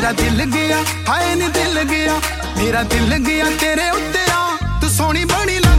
मेरा दिल गया हाय नी दिल गया मेरा दिल गया तेरे उत्ते आ तू सोहनी बड़ी